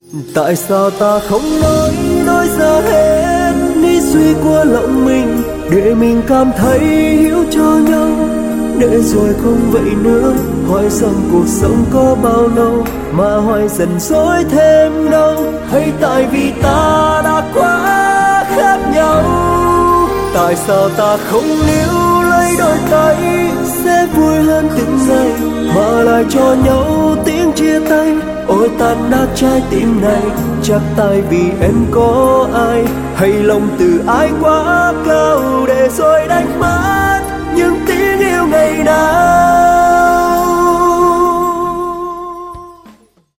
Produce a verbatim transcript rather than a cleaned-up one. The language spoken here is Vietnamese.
Tại sao ta không nói nói ra hết nghĩ suy của lòng mình, để mình cảm thấy hiểu cho nhau, để rồi không vậy nữa. Hỏi rằng cuộc sống có bao lâu mà hỏi dần dối thêm đâu, hay tại vì ta đã quá khác nhau. Tại sao ta không níu lấy đôi tay sẽ vui hơn từng ngày, mà lại cho nhau tiếng chia tay. Ôi tan nát trái tim này, chắc tại vì em có ai, hay lòng từ ai quá cao để rồi đánh mất những tiếng yêu ngày nào.